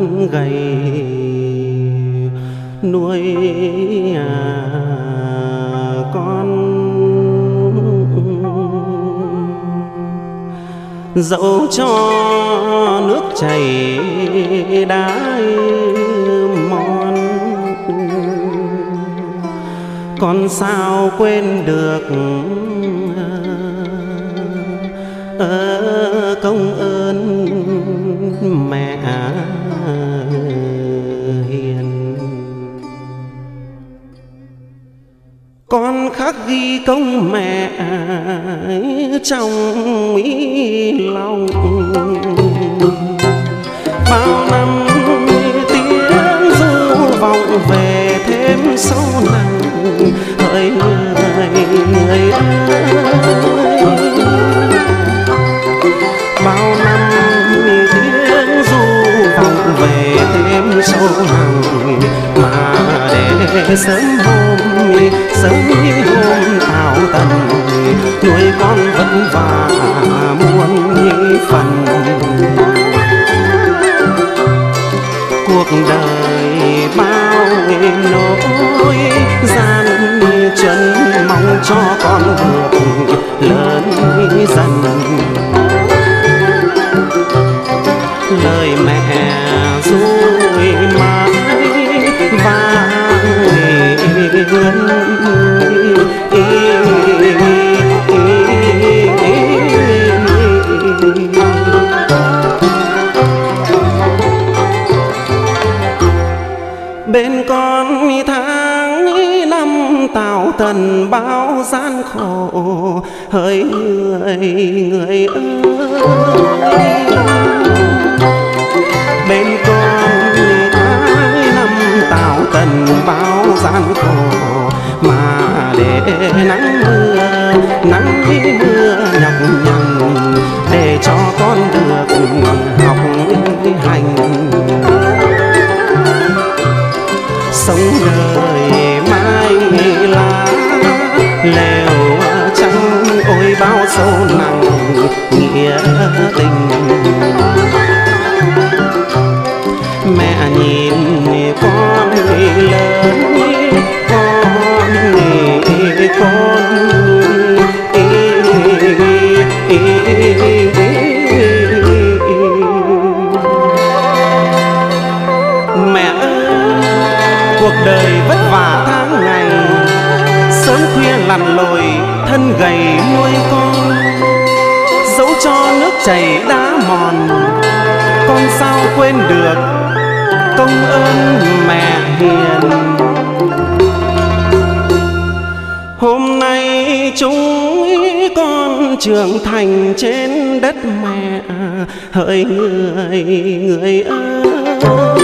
gầy nuôi con, dẫu cho nước chảy đá mòn, con sao quên được công ơn mẹ hiền. Con khắc ghi công mẹ trong lòng, bao năm tiếng ru vọng về thêm sâu nặng. Hỡi người ơi, bao năm tiếng ru vọng về thêm sâu nặng, mà để sớm hôm Tảo Tần nuôi con vất vả muôn phần. Cuộc đời bao nỗi gian truân, mong cho con được lớn dần. Lời mẹ ru mãi vang ngân, bên con tháng năm Tảo Tần bao gian khổ. Hỡi người ơi, bên con tháng năm Tảo Tần bao gian khổ, mà để nắng mưa nhọc nhằn, để cho con được học hành. Sống đời mai lá lèo trắng, ôi bao sâu nặng nghĩa tình. Mẹ nhìn con lớn, mẹ ơi, cuộc đời vất vả tháng ngày, sớm khuya lặn lội thân gầy nuôi con. Dẫu cho nước chảy đá mòn, con sao quên được công ơn mẹ hiền. Hôm nay chúng con trưởng thành trên đất mẹ. Hỡi người ơi,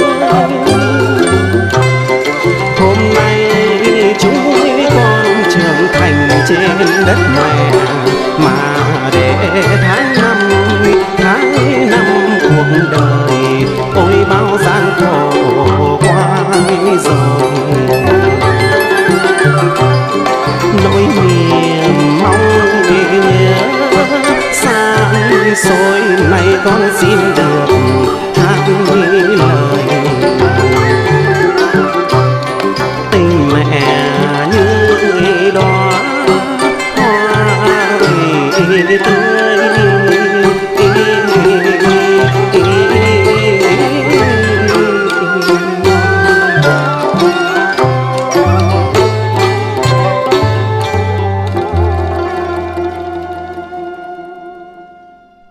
hôm nay chúng con trưởng thành trên đất mẹ, mà để tháng năm cuộc đời ôi bao gian khổ qua rồi. Nỗi niềm mong nhớ xa xôi này con xin được hát